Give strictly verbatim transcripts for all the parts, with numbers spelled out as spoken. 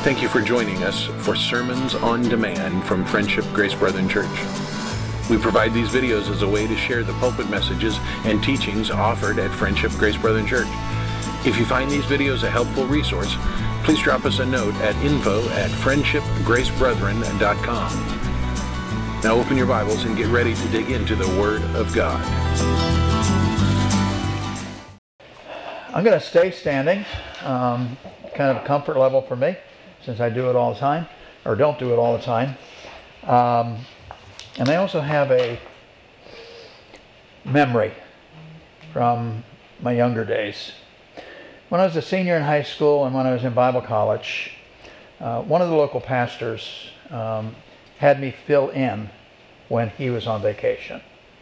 Thank you for joining us for Sermons on Demand from Friendship Grace Brethren Church. We provide these videos as a way to share the pulpit messages and teachings offered at Friendship Grace Brethren Church. If you find these videos a helpful resource, please drop us a note at info at friendship grace brethren dot com. Now open your Bibles and get ready to dig into the Word of God. I'm going to stay standing, um, kind of a comfort level for me, since I do it all the time, or don't do it all the time. Um, and I also have a memory from my younger days. When I was a senior in high school and when I was in Bible college, uh, one of the local pastors um, had me fill in when he was on vacation.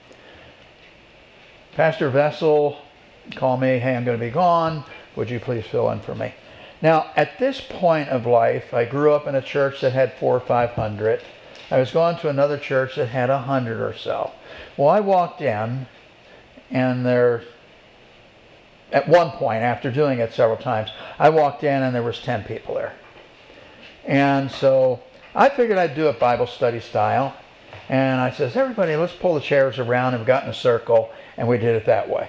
Pastor Vessel called me, hey, I'm going to be gone. Would you please fill in for me? Now, at this point of life, I grew up in a church that had four or five hundred. I was going to another church that had a hundred or so. Well, I walked in, and there, at one point, after doing it several times, I walked in and there was ten people there. And so I figured I'd do it Bible study style. And I says, everybody, let's pull the chairs around, and we got in a circle, and we did it that way.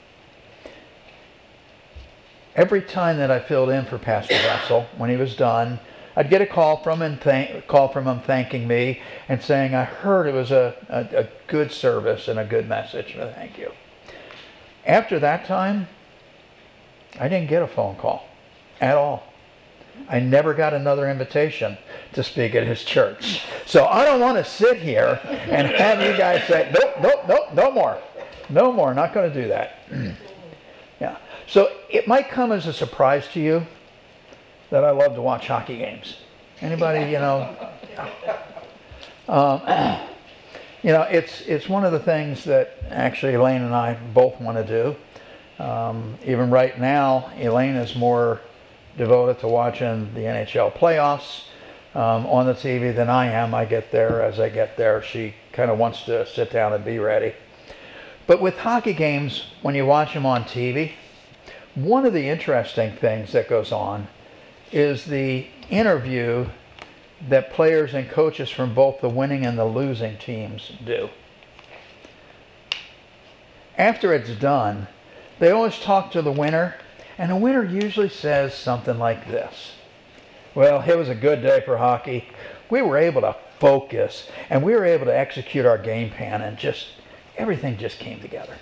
Every time that I filled in for Pastor Russell, when he was done, I'd get a call from him, thank, call from him thanking me and saying, I heard it was a, a, a good service and a good message. Thank you. After that time, I didn't get a phone call at all. I never got another invitation to speak at his church. So I don't want to sit here and have you guys say, nope, nope, nope, no more. No more, not going to do that. Yeah. So it might come as a surprise to you that I love to watch hockey games. Anybody, you know? Um, you know, it's it's one of the things that actually Elaine and I both want to do. Um, even right now, Elaine is more devoted to watching the N H L playoffs um, on the T V than I am. I get there as I get there. She kind of wants to sit down and be ready. But with hockey games, when you watch them on T V, one of the interesting things that goes on is the interview that players and coaches from both the winning and the losing teams do. After it's done, they always talk to the winner, and the winner usually says something like this. Well, it was a good day for hockey. We were able to focus, and we were able to execute our game plan, and just everything just came together.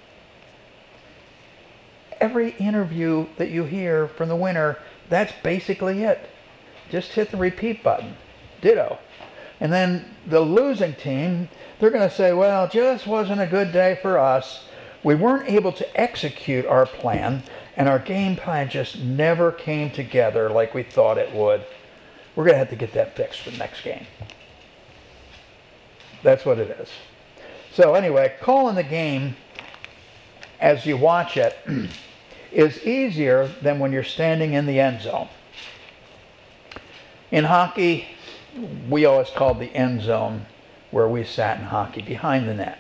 Every interview that you hear from the winner, that's basically it. Just hit the repeat button. Ditto. And then the losing team, they're going to say, well, it just wasn't a good day for us. We weren't able to execute our plan, and our game plan just never came together like we thought it would. We're going to have to get that fixed for the next game. That's what it is. So anyway, calling the game as you watch it is easier than when you're standing in the end zone. In hockey, we always called the end zone where we sat in hockey, behind the net.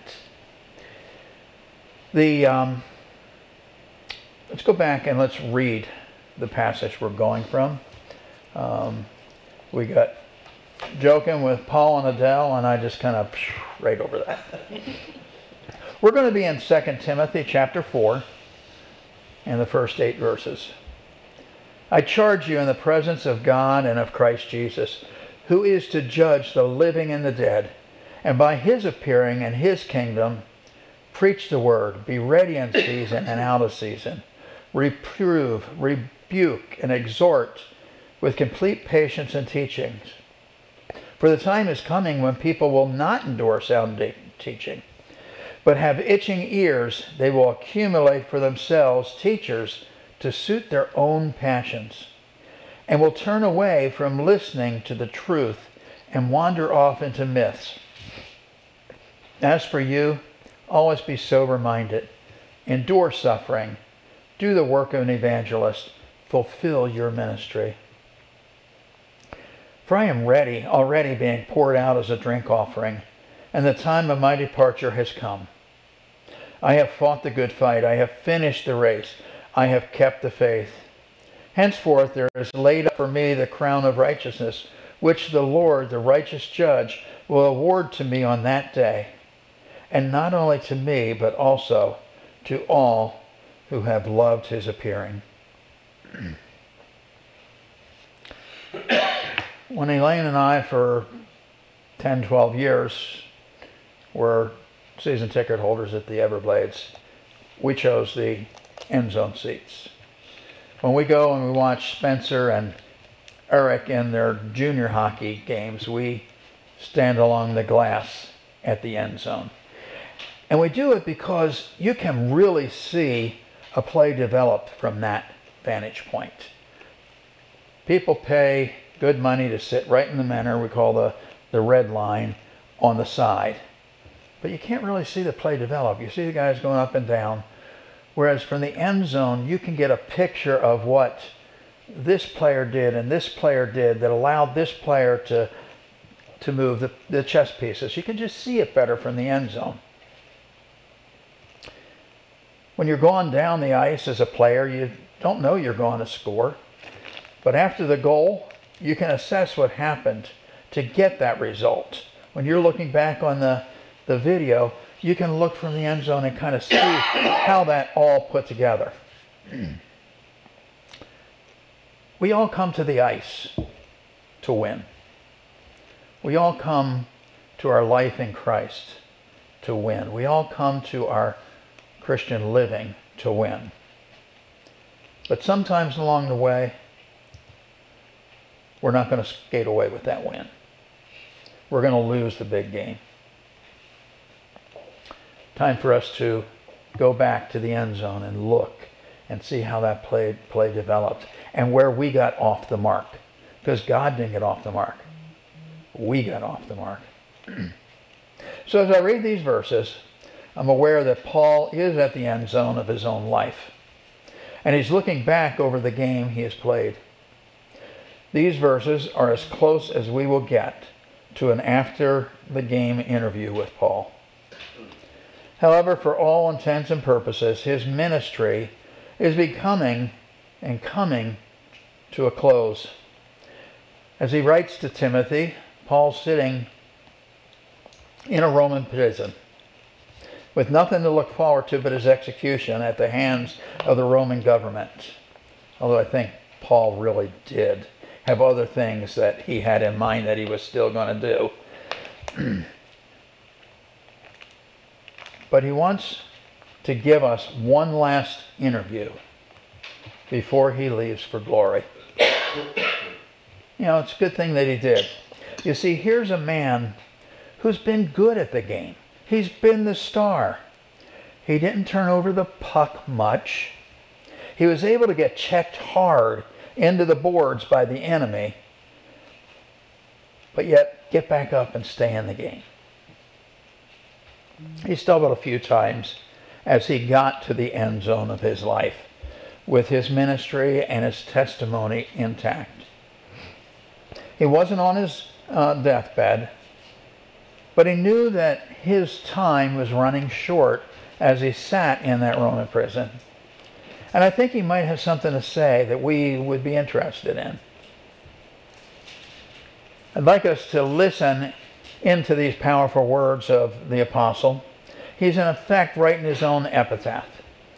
The um, let's go back and let's read the passage we're going from. Um, we got joking with Paul and Adele, and I just kind of right over that. We're going to be in Second Timothy chapter four and the first eight verses. I charge you in the presence of God and of Christ Jesus, who is to judge the living and the dead, and by his appearing and his kingdom, preach the word, be ready in season and out of season, reprove, rebuke, and exhort with complete patience and teachings. For the time is coming when people will not endure sound de- teaching, but have itching ears. They will accumulate for themselves teachers to suit their own passions, and will turn away from listening to the truth and wander off into myths. As for you, always be sober-minded, endure suffering, do the work of an evangelist, fulfill your ministry. For I am ready, already being poured out as a drink offering, and the time of my departure has come. I have fought the good fight. I have finished the race. I have kept the faith. Henceforth there is laid up for me the crown of righteousness, which the Lord, the righteous judge, will award to me on that day, and not only to me, but also to all who have loved his appearing. When Elaine and I, for ten, twelve years, were season ticket holders at the Everblades, we chose the end zone seats. When we go and we watch Spencer and Eric in their junior hockey games, we stand along the glass at the end zone. And we do it because you can really see a play develop from that vantage point. People pay good money to sit right in the manner we call the, the red line on the side. But you can't really see the play develop. You see the guys going up and down. Whereas from the end zone, you can get a picture of what this player did and this player did that allowed this player to, to move the, the chess pieces. You can just see it better from the end zone. When you're going down the ice as a player, you don't know you're going to score. But after the goal, you can assess what happened to get that result. When you're looking back on the, the video, you can look from the end zone and kind of see how that all put together. We all come to the ice to win. We all come to our life in Christ to win. We all come to our Christian living to win. But sometimes along the way, we're not going to skate away with that win. We're going to lose the big game. Time for us to go back to the end zone and look and see how that play, play developed and where we got off the mark. Because God didn't get off the mark. We got off the mark. So as I read these verses, I'm aware that Paul is at the end zone of his own life. And he's looking back over the game he has played. These verses are as close as we will get to an after the game interview with Paul. However, for all intents and purposes, his ministry is becoming and coming to a close. As he writes to Timothy, Paul's sitting in a Roman prison with nothing to look forward to but his execution at the hands of the Roman government. Although I think Paul really did have other things that he had in mind that he was still going to do. But he wants to give us one last interview before he leaves for glory. You know, it's a good thing that he did. You see, here's a man who's been good at the game. He's been the star. He didn't turn over the puck much. He was able to get checked hard into the boards by the enemy, but yet get back up and stay in the game. He stumbled a few times as he got to the end zone of his life with his ministry and his testimony intact. He wasn't on his uh, deathbed, but he knew that his time was running short as he sat in that Roman prison. And I think he might have something to say that we would be interested in. I'd like us to listen into these powerful words of the apostle. He's in effect writing his own epitaph.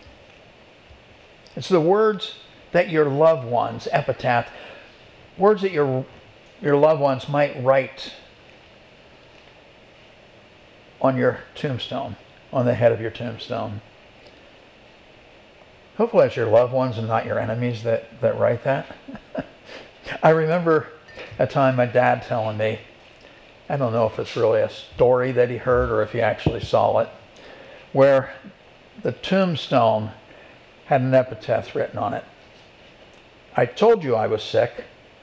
It's the words that your loved ones, epitaph, words that your, your loved ones might write on your tombstone, on the head of your tombstone. Hopefully it's your loved ones and not your enemies that, that write that. I remember a time my dad telling me, I don't know if it's really a story that he heard or if he actually saw it, where the tombstone had an epitaph written on it. I told you I was sick.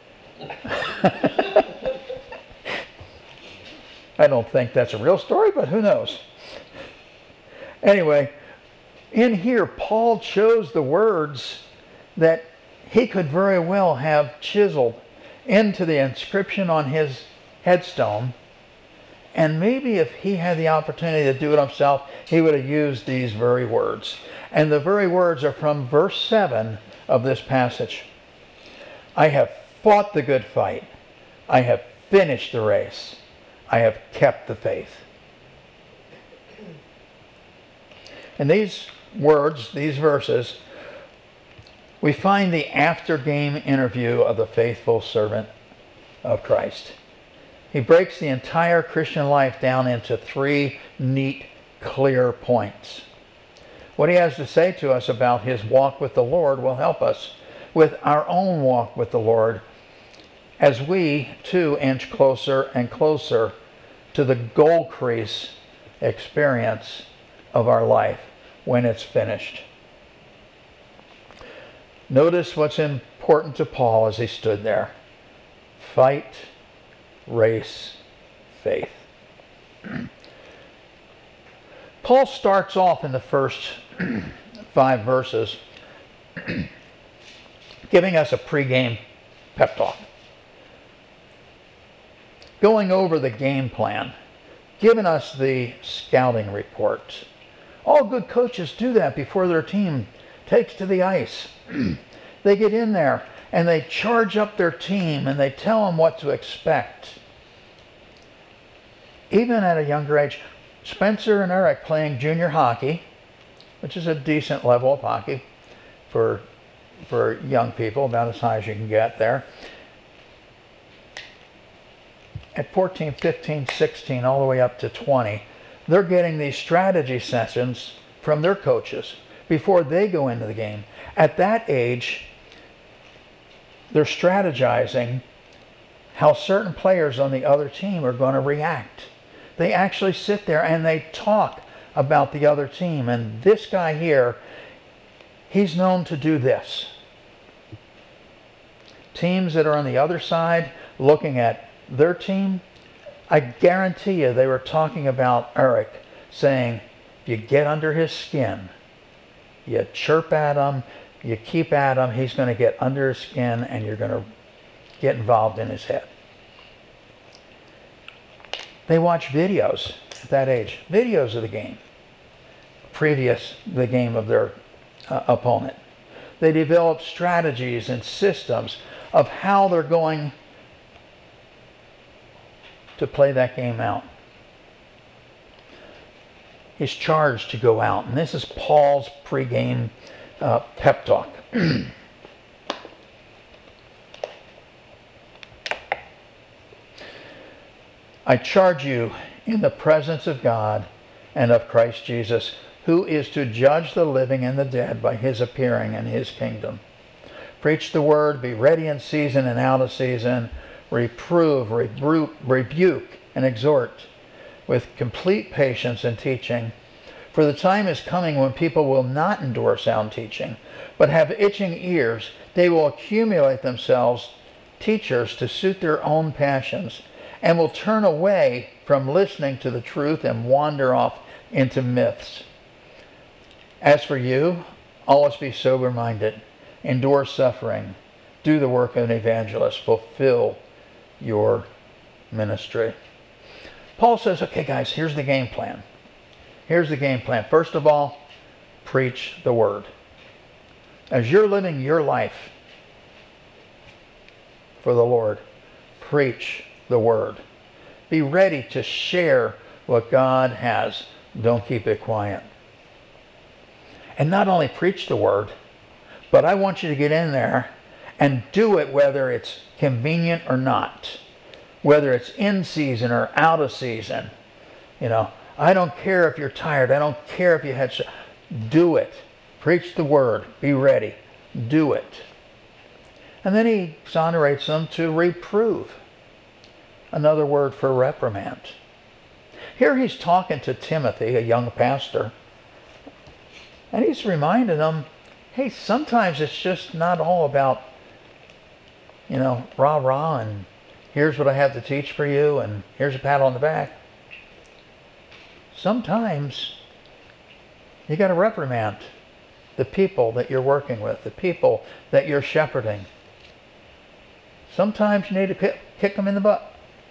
I don't think that's a real story, but who knows? Anyway, in here, Paul chose the words that he could very well have chiseled into the inscription on his headstone. And maybe if he had the opportunity to do it himself, he would have used these very words. And the very words are from verse seven of this passage. I have fought the good fight. I have finished the race. I have kept the faith. In these words, these verses, we find the after-game interview of the faithful servant of Christ. He breaks the entire Christian life down into three neat, clear points. What he has to say to us about his walk with the Lord will help us with our own walk with the Lord as we, too, inch closer and closer to the goal crease experience of our life when it's finished. Notice what's important to Paul as he stood there. Fight, race, faith. Paul starts off in the first five verses giving us a pregame pep talk, going over the game plan, giving us the scouting report. All good coaches do that before their team takes to the ice. They get in there and they charge up their team and they tell them what to expect. Even at a younger age, Spencer and Eric playing junior hockey, which is a decent level of hockey for, for young people, about as high as you can get there. At fourteen, fifteen, sixteen, all the way up to twenty, they're getting these strategy sessions from their coaches before they go into the game. At that age, they're strategizing how certain players on the other team are going to react. They actually sit there and they talk about the other team. And this guy here, he's known to do this. Teams that are on the other side looking at their team, I guarantee you they were talking about Eric, saying, if you get under his skin, you chirp at him, you keep at him, he's going to get under his skin and you're going to get involved in his head. They watch videos at that age, videos of the game, previous the game of their uh, opponent. They develop strategies and systems of how they're going to play that game out. He's charged to go out, and this is Paul's pregame uh, pep talk. I charge you in the presence of God and of Christ Jesus, who is to judge the living and the dead by his appearing in his kingdom. Preach the word, be ready in season and out of season, reprove, rebu- rebuke, and exhort with complete patience and teaching. For the time is coming when people will not endure sound teaching, but have itching ears. They will accumulate themselves teachers to suit their own passions, and will turn away from listening to the truth and wander off into myths. As for you, always be sober-minded, endure suffering, do the work of an evangelist, fulfill your ministry. Paul says, okay guys, here's the game plan. Here's the game plan. First of all, preach the word. As you're living your life for the Lord, preach the word. Be ready to share what God has. Don't keep it quiet. And not only preach the word, but I want you to get in there and do it whether it's convenient or not. Whether it's in season or out of season. You know, I don't care if you're tired. I don't care if you had... Do it. Preach the word. Be ready. Do it. And then he exonerates them to reprove. Another word for reprimand. Here he's talking to Timothy, a young pastor, and he's reminding them, hey, sometimes it's just not all about, you know, rah-rah and here's what I have to teach for you and here's a pat on the back. Sometimes you got to reprimand the people that you're working with, the people that you're shepherding. Sometimes you need to kick, kick them in the butt.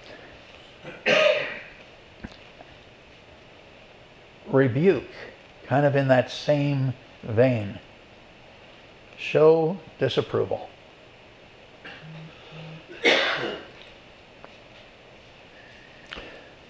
Rebuke, kind of in that same vein. Show disapproval.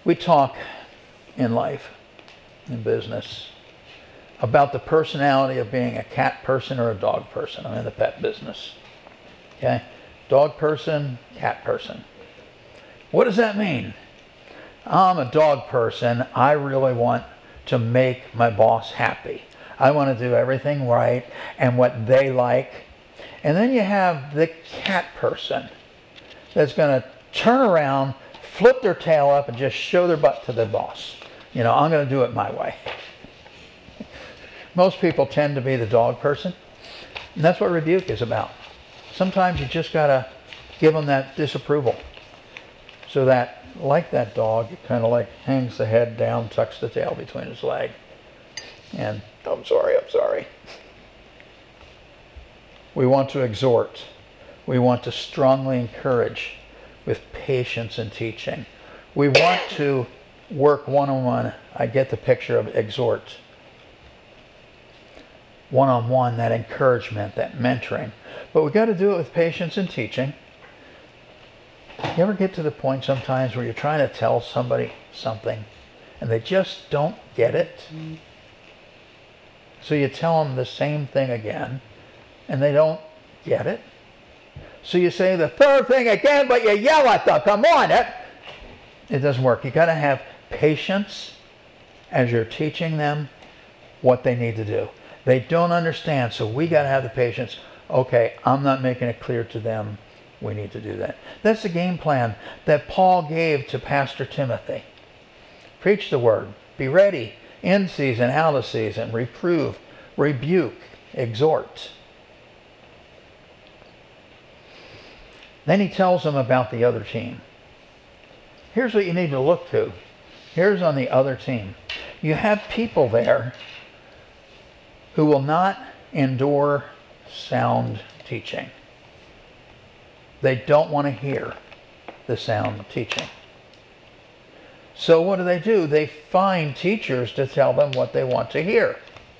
We talk in life, in business, about the personality of being a cat person or a dog person. I'm in the pet business. Okay? Dog person, cat person. What does that mean? I'm a dog person. I really want to make my boss happy. I want to do everything right and what they like. And then you have the cat person that's going to turn around, flip their tail up, and just show their butt to the boss. You know, I'm going to do it my way. Most people tend to be the dog person. And that's what rebuke is about. Sometimes you just got to give them that disapproval. So that, like that dog, it kind of like hangs the head down, tucks the tail between his leg. And, I'm sorry, I'm sorry. We want to exhort. We want to strongly encourage with patience and teaching. We want to work one-on-one. I get the picture of exhort. One-on-one, that encouragement, that mentoring. But we've got to do it with patience and teaching. You ever get to the point sometimes where you're trying to tell somebody something and they just don't get it? Mm. So you tell them the same thing again and they don't get it. So you say the third thing again, but you yell at them. Come on. It, it doesn't work. You got to have patience as you're teaching them what they need to do. They don't understand, so we got to have the patience. Okay, I'm not making it clear to them. We need to do that. That's the game plan that Paul gave to Pastor Timothy. Preach the word. Be ready. In season, out of season. Reprove, rebuke, exhort. Then he tells them about the other team. Here's what you need to look to. Here's on the other team. You have people there who will not endure sound teaching. They don't want to hear the sound teaching. So what do they do? They find teachers to tell them what they want to hear.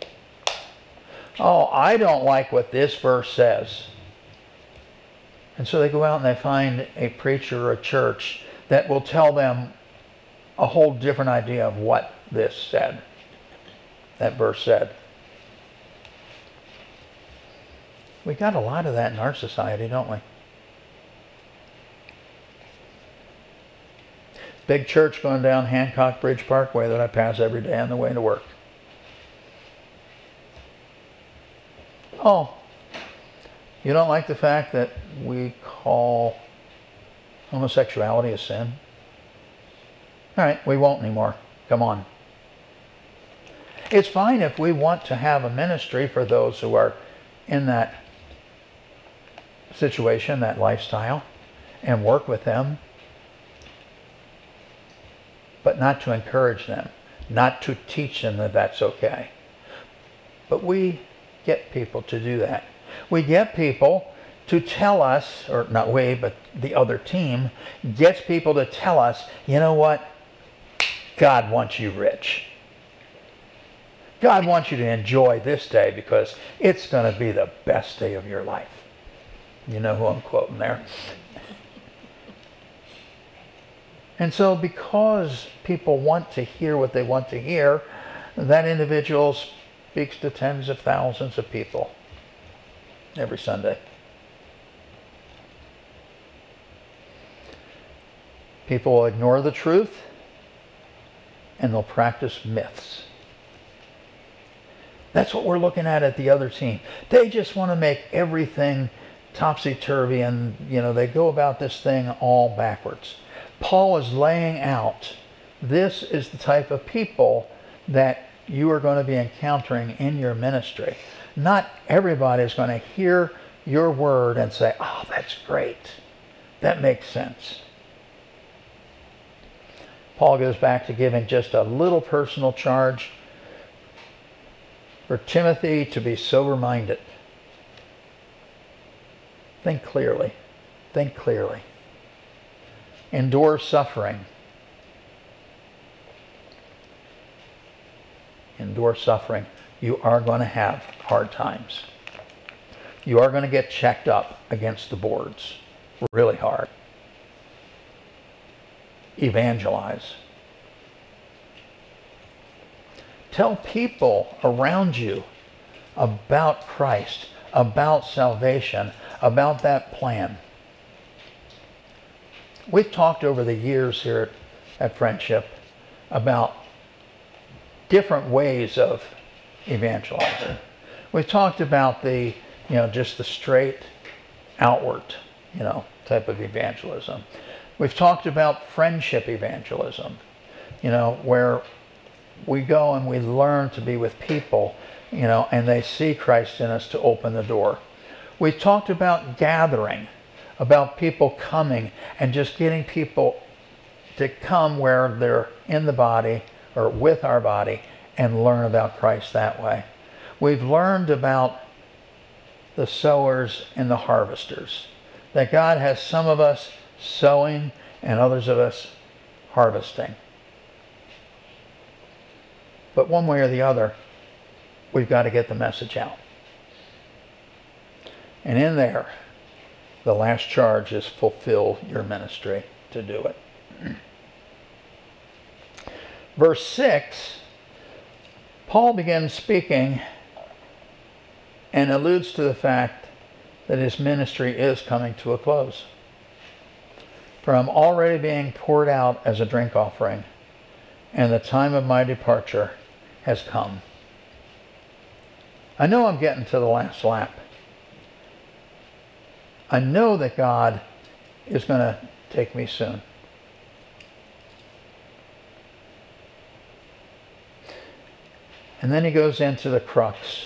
Oh, I don't like what this verse says. And so they go out and they find a preacher or a church that will tell them a whole different idea of what this said, that verse said. We got a lot of that in our society, don't we? Big church going down Hancock Bridge Parkway that I pass every day on the way to work. Oh, you don't like the fact that we call homosexuality a sin? All right, we won't anymore. Come on. It's fine if we want to have a ministry for those who are in that situation, that lifestyle, and work with them, but not to encourage them, not to teach them that that's okay. But we get people to do that. We get people to tell us, or not we, but the other team gets people to tell us, you know what? God wants you rich. God wants you to enjoy this day because it's going to be the best day of your life. You know who I'm quoting there. And so because people want to hear what they want to hear, that individual speaks to tens of thousands of people every Sunday. People will ignore the truth and they'll practice myths. That's what we're looking at at the other team. They just want to make everything topsy-turvy, and you know they go about this thing all backwards. Paul is laying out, this is the type of people that you are going to be encountering in your ministry. Not everybody is going to hear your word and say, oh, that's great. That makes sense. Paul goes back to giving just a little personal charge for Timothy to be sober-minded. Think clearly. Think clearly. Endure suffering. Endure suffering. You are going to have hard times. You are going to get checked up against the boards really hard. Evangelize. Tell people around you about Christ, about salvation, about that plan. We've talked over the years here at, at Friendship about different ways of evangelizing. We've talked about the, you know, just the straight outward, you know, type of evangelism. We've talked about friendship evangelism, you know, where we go and we learn to be with people, you know, and they see Christ in us to open the door. We've talked about gathering, about people coming and just getting people to come where they're in the body or with our body and learn about Christ that way. We've learned about the sowers and the harvesters, that God has some of us sowing and others of us harvesting. But one way or the other, we've got to get the message out. And in there, the last charge is fulfill your ministry to do it. Verse six, Paul begins speaking and alludes to the fact that his ministry is coming to a close. For I'm already being poured out as a drink offering, and the time of my departure has come. I know I'm getting to the last lap. I know that God is going to take me soon. And then he goes into the crux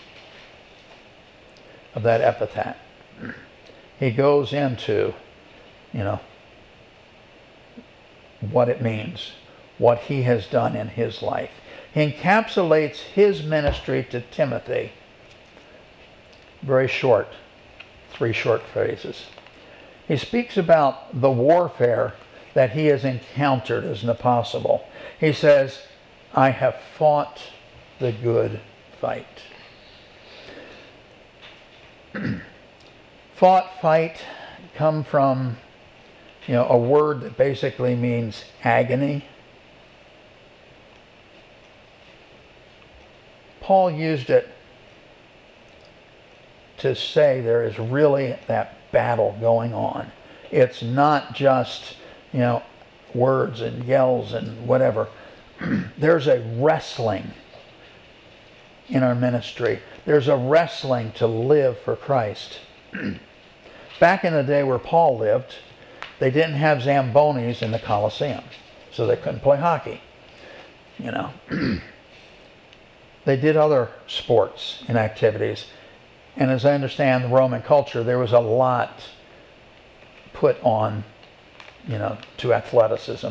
of that epitaph. He goes into, you know, what it means, what he has done in his life. He encapsulates his ministry to Timothy. Very short, three short phrases. He speaks about the warfare that he has encountered as an apostle. He says, I have fought the good fight. Fought, fight, come from, you know, a word that basically means agony. Paul used it to say there is really that battle going on. It's not just, you know, words and yells and whatever. There's a wrestling in our ministry. There's a wrestling to live for Christ. Back in the day where Paul lived, they didn't have Zambonis in the Colosseum, so they couldn't play hockey. You know, they did other sports and activities. And as I understand the Roman culture, there was a lot put on, you know, to athleticism.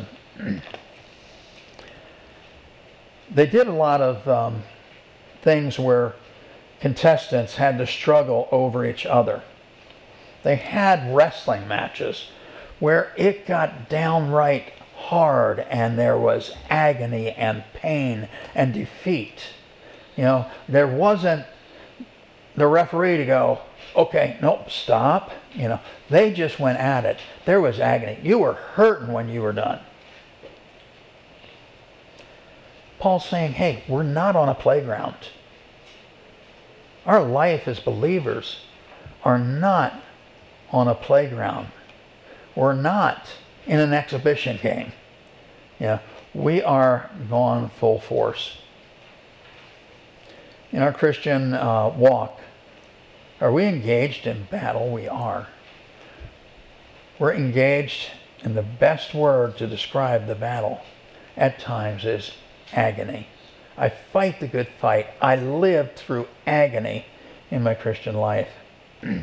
They did a lot of um, things where contestants had to struggle over each other. They had wrestling matches where it got downright hard and there was agony and pain and defeat. You know, there wasn't the referee to go, okay, nope, stop. You know, they just went at it. There was agony. You were hurting when you were done. Paul's saying, hey, we're not on a playground. Our life as believers are not on a playground. We're not in an exhibition game. Yeah, we are gone full force. In our Christian uh, walk, are we engaged in battle? We are. We're engaged, and the best word to describe the battle at times is agony. I fight the good fight. I lived through agony in my Christian life. And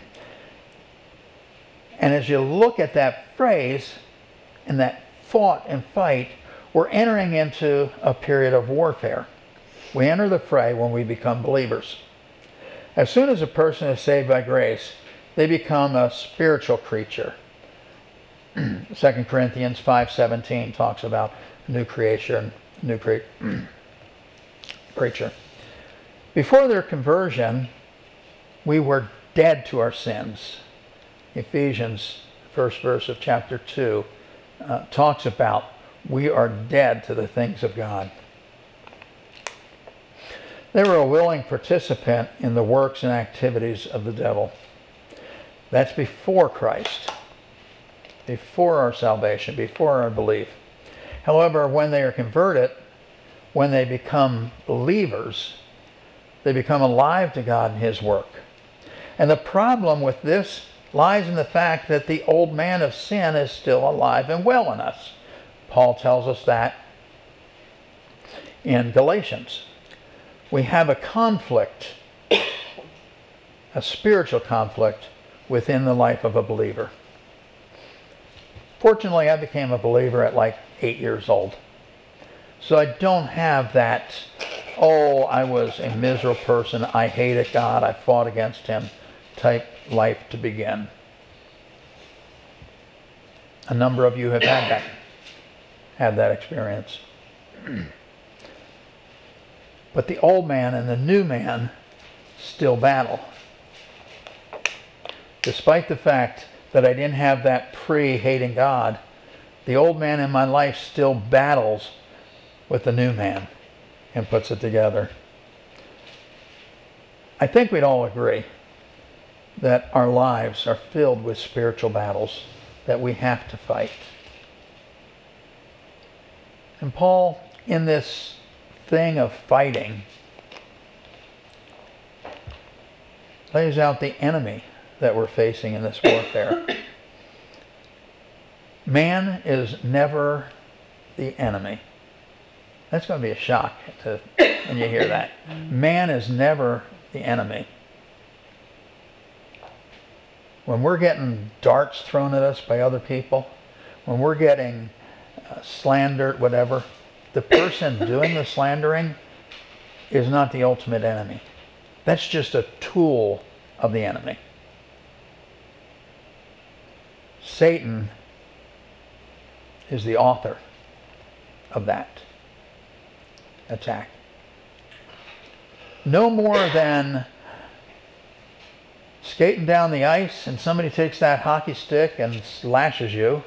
as you look at that phrase and that fought and fight, we're entering into a period of warfare. We enter the fray when we become believers. As soon as a person is saved by grace, they become a spiritual creature. Second Corinthians five seventeen talks about new creation, new cre- creature. Before their conversion, we were dead to our sins. Ephesians, first verse of chapter two, uh, talks about we are dead to the things of God. They were a willing participant in the works and activities of the devil. That's before Christ, before our salvation, before our belief. However, when they are converted, when they become believers, they become alive to God and His work. And the problem with this lies in the fact that the old man of sin is still alive and well in us. Paul tells us that in Galatians. We have a conflict, a spiritual conflict within the life of a believer. Fortunately, I became a believer at like eight years old. So I don't have that, oh, I was a miserable person, I hated God, I fought against Him type life to begin. A number of you have had that, had that experience. But the old man and the new man still battle. Despite the fact that I didn't have that pre-hating God, the old man in my life still battles with the new man and puts it together. I think we'd all agree that our lives are filled with spiritual battles that we have to fight. And Paul, in this thing of fighting, lays out the enemy that we're facing in this warfare. Man is never the enemy. That's going to be a shock to, when you hear that. Man is never the enemy. When we're getting darts thrown at us by other people, when we're getting uh, slandered, whatever, the person doing the slandering is not the ultimate enemy. That's just a tool of the enemy. Satan is the author of that attack. No more than skating down the ice and somebody takes that hockey stick and slashes you.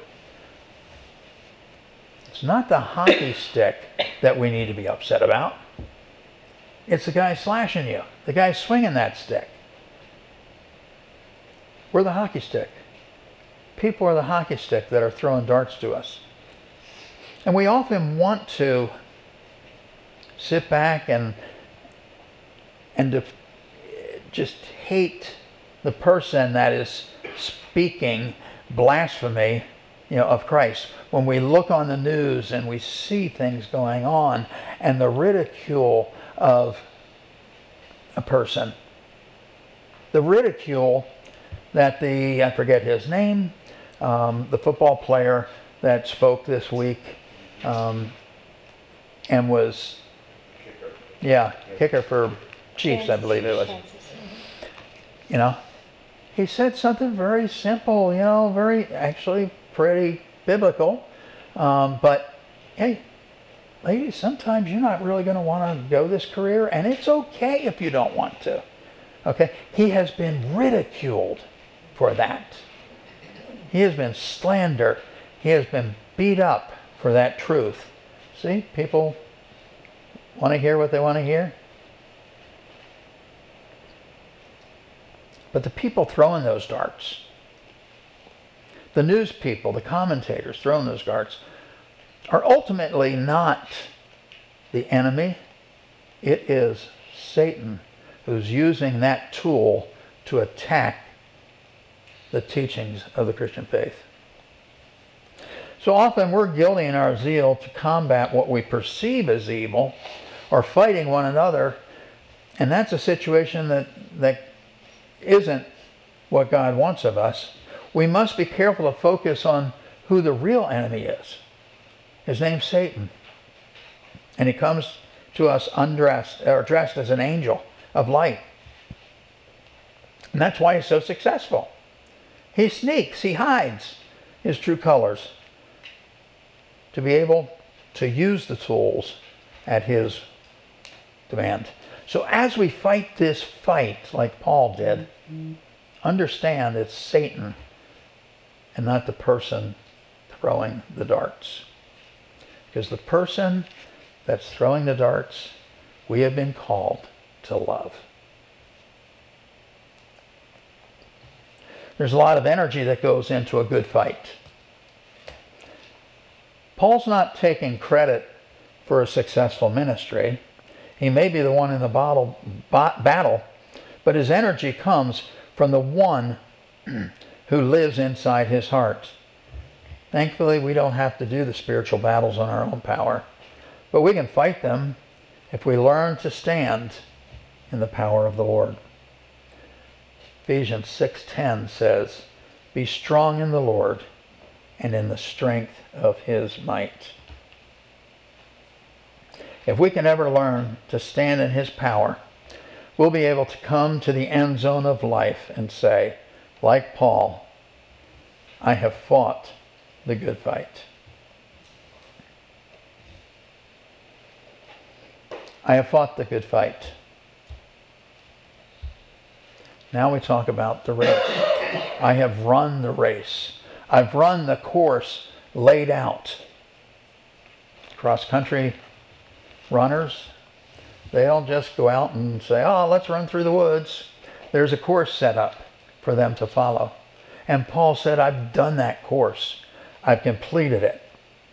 It's not the hockey stick that we need to be upset about. It's the guy slashing you, the guy swinging that stick. We're the hockey stick. People are the hockey stick that are throwing darts to us. And we often want to sit back and and to just hate the person that is speaking blasphemy, you know, of Christ. When we look on the news and we see things going on and the ridicule of a person, the ridicule that the, I forget his name, um, the football player that spoke this week um, and was, yeah, kicker for Chiefs, I believe it was. You know, he said something very simple, you know, very, actually pretty biblical. Um, but, hey, ladies, sometimes you're not really going to want to go this career, and it's okay if you don't want to. Okay? He has been ridiculed for that. He has been slandered. He has been beat up for that truth. See, people want to hear what they want to hear. But the people throwing those darts, the news people, the commentators throwing those darts, are ultimately not the enemy. It is Satan who's using that tool to attack the teachings of the Christian faith. So often we're guilty in our zeal to combat what we perceive as evil or fighting one another, and that's a situation that, that isn't what God wants of us. We must be careful to focus on who the real enemy is. His name's Satan. And he comes to us undressed or dressed as an angel of light. And that's why he's so successful. He sneaks, he hides his true colors to be able to use the tools at his demand. So as we fight this fight, like Paul did, understand it's Satan and not the person throwing the darts. Because the person that's throwing the darts, we have been called to love. There's a lot of energy that goes into a good fight. Paul's not taking credit for a successful ministry. He may be the one in the bottle, battle, but his energy comes from the one who lives inside his heart. Thankfully, we don't have to do the spiritual battles on our own power, but we can fight them if we learn to stand in the power of the Lord. Ephesians six ten says, "Be strong in the Lord and in the strength of his might." If we can ever learn to stand in his power, we'll be able to come to the end zone of life and say, like Paul, I have fought the good fight. I have fought the good fight. Now we talk about the race. I have run the race. I've run the course laid out. Cross-country runners, they don't just go out and say, oh, let's run through the woods. There's a course set up for them to follow. And Paul said, I've done that course. I've completed it.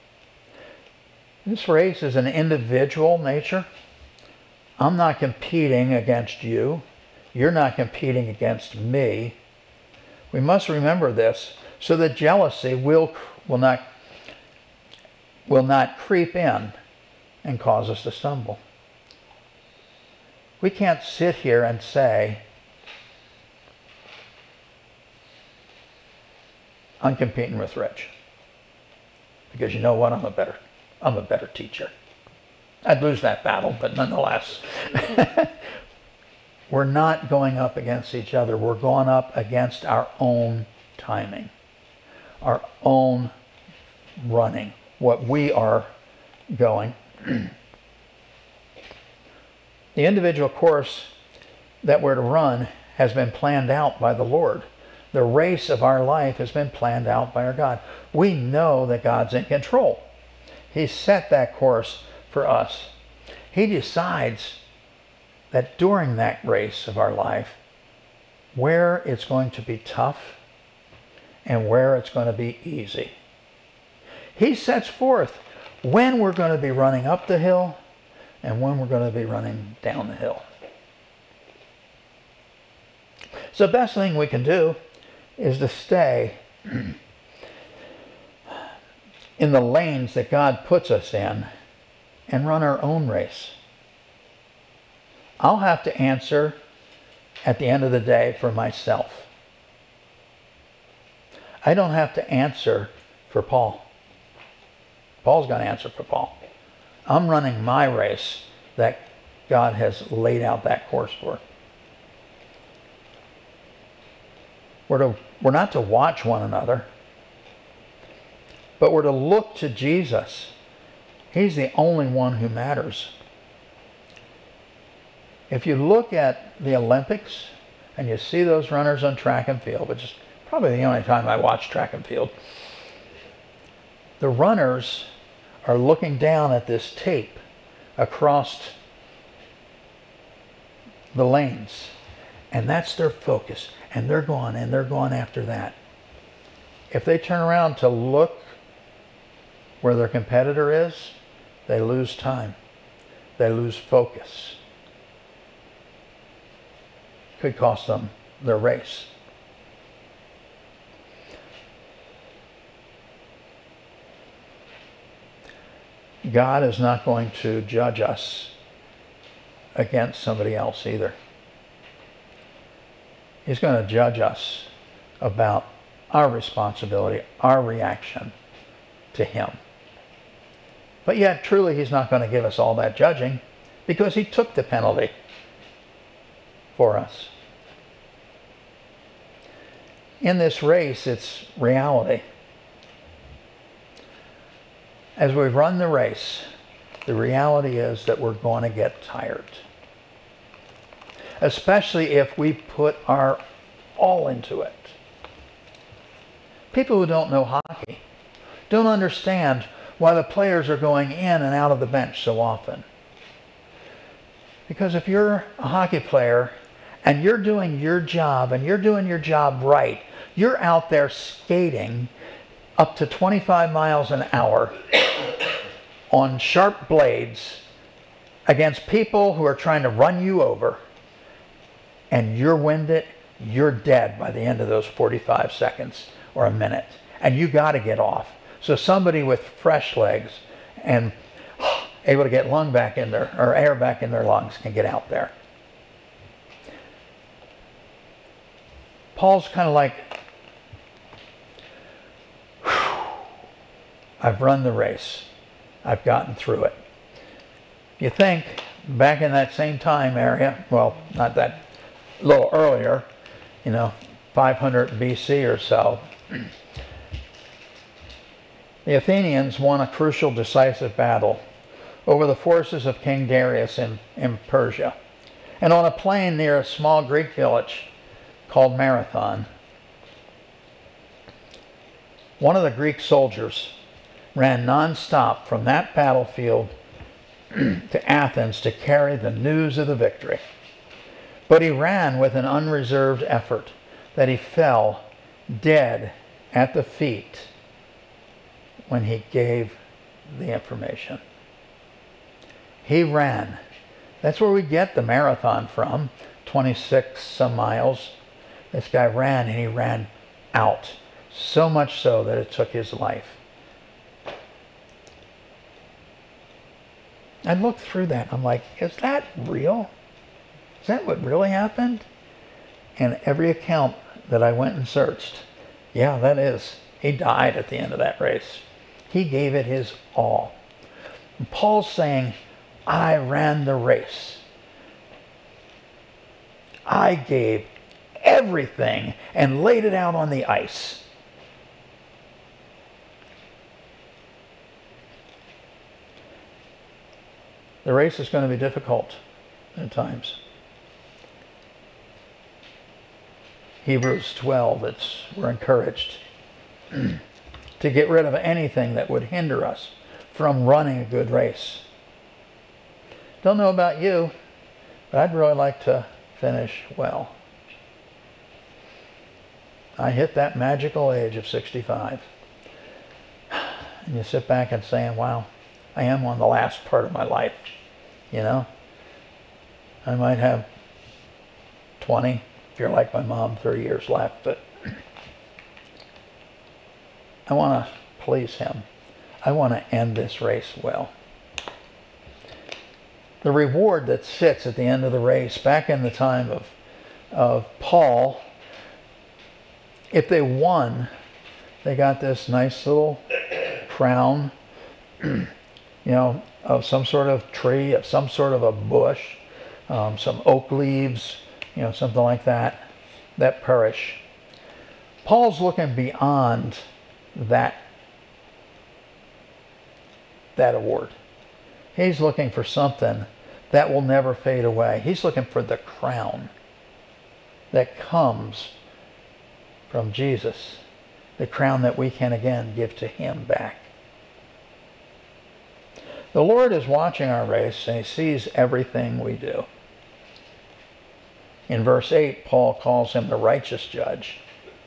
This race is an individual nature. I'm not competing against you. You're not competing against me. We must remember this so that jealousy will, will, not, will not creep in and cause us to stumble. We can't sit here and say, I'm competing with Rich. Because you know what? I'm a better, I'm a better teacher. I'd lose that battle, but nonetheless. We're not going up against each other. We're going up against our own timing, our own running, what we are going. The individual course that we're to run has been planned out by the Lord. The race of our life has been planned out by our God. We know that God's in control. He set that course for us. He decides that during that race of our life, where it's going to be tough and where it's going to be easy. He sets forth when we're going to be running up the hill and when we're going to be running down the hill. So the best thing we can do is to stay in the lanes that God puts us in and run our own race. I'll have to answer at the end of the day for myself. I don't have to answer for Paul. Paul's going to answer for Paul. I'm running my race that God has laid out that course for. We're, to, we're not to watch one another, but we're to look to Jesus. He's the only one who matters. If you look at the Olympics and you see those runners on track and field, which is probably the only time I watch track and field, the runners are looking down at this tape across the lanes, and that's their focus, and they're going and they're going after that. If they turn around to look where their competitor is, they lose time. They lose focus. Could cost them their race. God is not going to judge us against somebody else either. He's going to judge us about our responsibility, our reaction to him. But yet, truly, he's not going to give us all that judging because he took the penalty for us. In this race, it's reality. As we run the race, the reality is that we're going to get tired. Especially if we put our all into it. People who don't know hockey don't understand why the players are going in and out of the bench so often. Because if you're a hockey player and you're doing your job and you're doing your job right, you're out there skating up to twenty-five miles an hour on sharp blades against people who are trying to run you over, and you're winded, you're dead by the end of those forty-five seconds or a minute. And you got to get off. So somebody with fresh legs and able to get lung back in their, or air back in their lungs can get out there. Paul's kind of like, I've run the race. I've gotten through it. You think back in that same time area, well, not that, a little earlier, you know, five hundred B C or so, the Athenians won a crucial, decisive battle over the forces of King Darius in, in Persia. And on a plain near a small Greek village called Marathon, one of the Greek soldiers ran non-stop from that battlefield to Athens to carry the news of the victory. But he ran with an unreserved effort that he fell dead at the feet when he gave the information. He ran. That's where we get the marathon from, twenty-six some miles. This guy ran, and he ran out. So much so that it took his life. I looked through that. I'm like, is that real? Is that what really happened? And every account that I went and searched, yeah, that is. He died at the end of that race. He gave it his all. And Paul's saying, I ran the race. I gave everything and laid it out on the ice. The race is going to be difficult at times. Hebrews twelve, it's, we're encouraged to get rid of anything that would hinder us from running a good race. Don't know about you, but I'd really like to finish well. I hit that magical age of sixty-five. And you sit back and say, wow, I am on the last part of my life. You know? I might have twenty, if you're like my mom, thirty years left, but I want to please him. I want to end this race well. The reward that sits at the end of the race, back in the time of, of Paul, if they won, they got this nice little crown, you know, of some sort of tree, of some sort of a bush, um, some oak leaves, you know, something like that, that perish. Paul's looking beyond that, that award. He's looking for something that will never fade away. He's looking for the crown that comes from Jesus, the crown that we can again give to him back. The Lord is watching our race, and he sees everything we do. In verse eight, Paul calls him the righteous judge.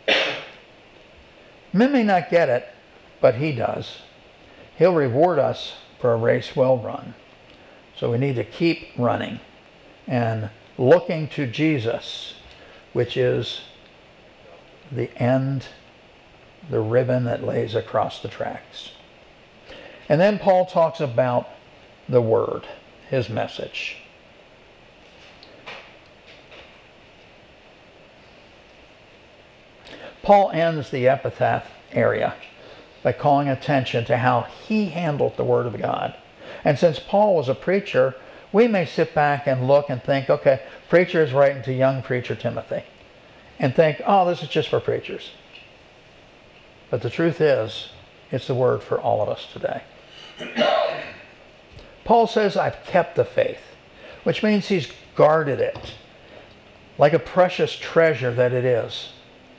Men may not get it, but he does. He'll reward us for a race well run. So we need to keep running and looking to Jesus, which is the end, the ribbon that lays across the tracks. And then Paul talks about the word, his message. Paul ends the epitaph area by calling attention to how he handled the word of God. And since Paul was a preacher, we may sit back and look and think, okay, preacher is writing to young preacher Timothy, and think, oh, this is just for preachers. But the truth is, it's the word for all of us today. Paul says, I've kept the faith, which means he's guarded it like a precious treasure that it is.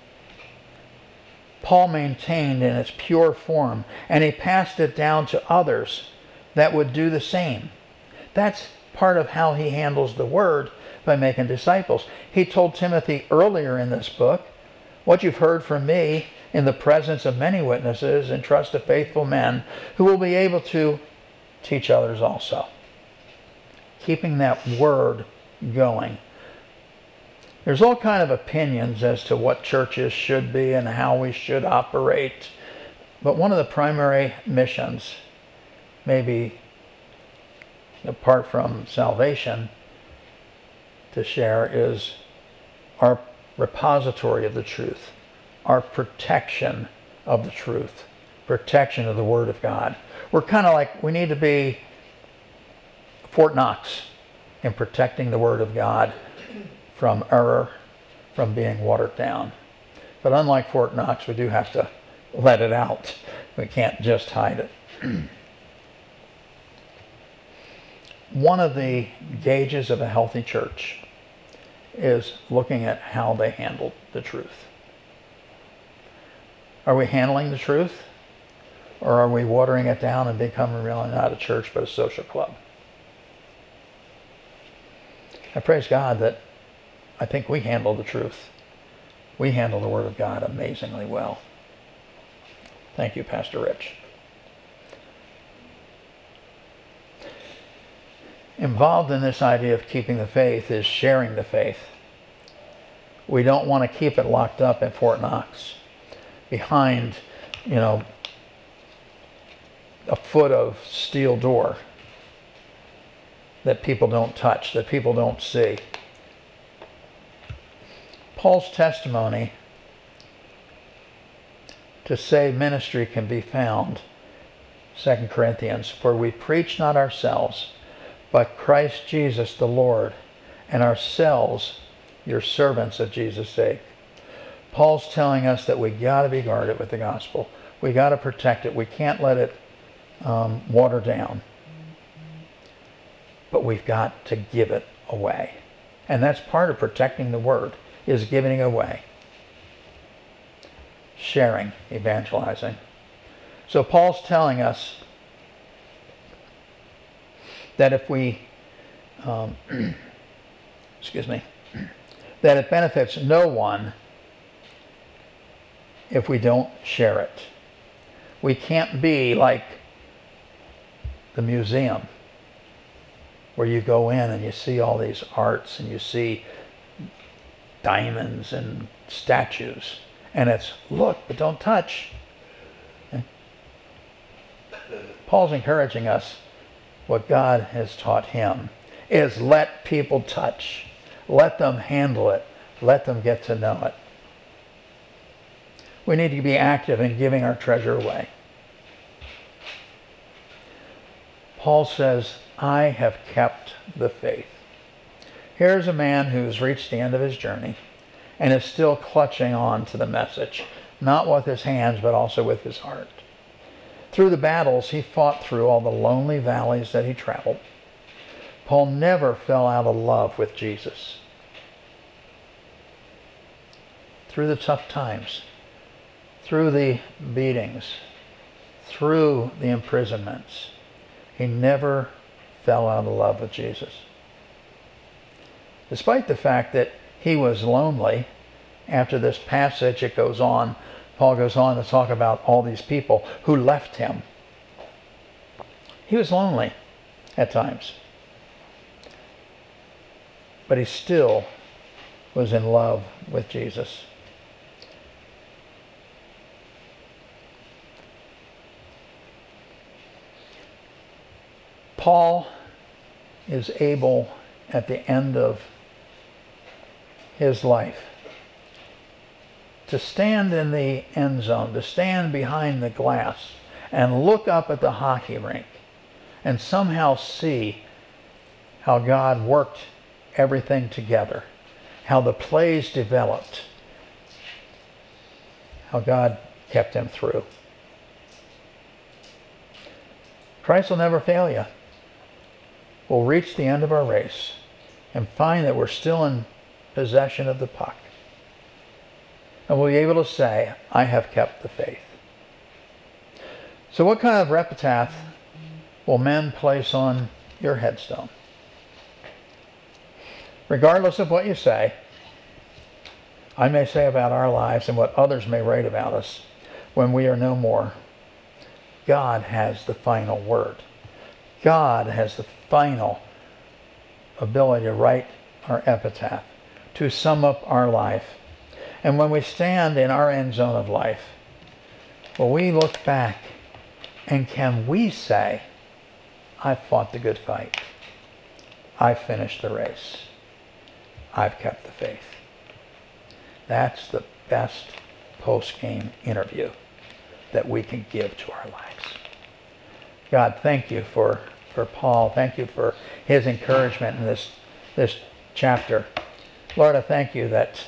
Paul maintained in its pure form, and he passed it down to others that would do the same. That's part of how he handles the word by making disciples. He told Timothy earlier in this book, what you've heard from me in the presence of many witnesses, entrust to faithful men who will be able to teach others also. Keeping that word going. There's all kind of opinions as to what churches should be and how we should operate. But one of the primary missions, maybe apart from salvation, to share is our repository of the truth, our protection of the truth, protection of the Word of God. We're kind of like, we need to be Fort Knox in protecting the Word of God from error, from being watered down. But unlike Fort Knox, we do have to let it out. We can't just hide it. One of the gauges of a healthy church is looking at how they handle the truth. Are we handling the truth? Or are we watering it down and becoming really not a church but a social club? I praise God that I think we handle the truth. We handle the Word of God amazingly well. Thank you, Pastor Rich. Involved in this idea of keeping the faith is sharing the faith. We don't want to keep it locked up at Fort Knox behind, you know, a foot of steel door that people don't touch, that people don't see. Paul's testimony to save ministry can be found, Second Corinthians, for we preach not ourselves, but Christ Jesus the Lord, and ourselves your servants of Jesus' sake. Paul's telling us that we got to be guarded with the gospel. We got to protect it. We can't let it um, water down. But we've got to give it away. And that's part of protecting the word, is giving it away. Sharing, evangelizing. So Paul's telling us that if we, um, excuse me, that it benefits no one if we don't share it. We can't be like the museum where you go in and you see all these arts and you see diamonds and statues, and it's look but don't touch. Okay? Paul's encouraging us, what God has taught him is let people touch, let them handle it, let them get to know it. We need to be active in giving our treasure away. Paul says, I have kept the faith. Here's a man who's reached the end of his journey and is still clutching on to the message, not with his hands, but also with his heart. Through the battles he fought through, all the lonely valleys that he traveled, Paul never fell out of love with Jesus. Through the tough times, through the beatings, through the imprisonments, he never fell out of love with Jesus. Despite the fact that he was lonely, after this passage it goes on, Paul goes on to talk about all these people who left him. He was lonely at times. But he still was in love with Jesus. Paul is able, at the end of his life, to stand in the end zone, to stand behind the glass and look up at the hockey rink and somehow see how God worked everything together, how the plays developed, how God kept him through. Christ will never fail you. We'll reach the end of our race and find that we're still in possession of the puck. And we'll be able to say, I have kept the faith. So what kind of epitaph will men place on your headstone? regardless of what you say, I may say about our lives and what others may write about us when we are no more, God has the final word. God has the final ability to write our epitaph, to sum up our life. And when we stand in our end zone of life, will we look back and can we say, I've fought the good fight. I've finished the race. I've kept the faith. That's the best post-game interview that we can give to our lives. God, thank you for, for Paul. Thank you for his encouragement in this, this chapter. Lord, I thank you that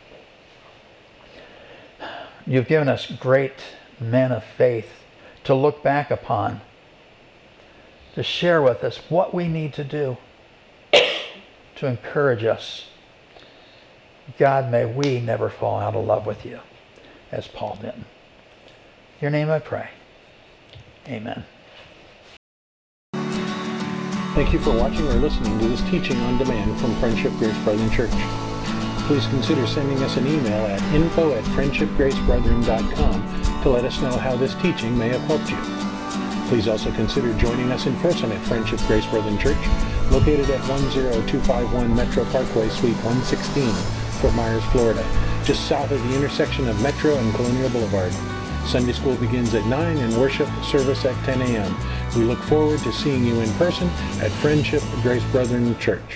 you've given us great men of faith to look back upon, to share with us what we need to do to encourage us. God, may we never fall out of love with you as Paul did. In your name I pray. Amen. Thank you for watching or listening to this teaching on demand from Friendship Grace Brethren Church. Please consider sending us an email at info at friendship grace brethren dot com to let us know how this teaching may have helped you. Please also consider joining us in person at Friendship Grace Brethren Church, located at one zero two five one Metro Parkway, Suite one sixteen, Fort Myers, Florida, just south of the intersection of Metro and Colonial Boulevard. Sunday school begins at nine and worship service at ten a.m. We look forward to seeing you in person at Friendship Grace Brethren Church.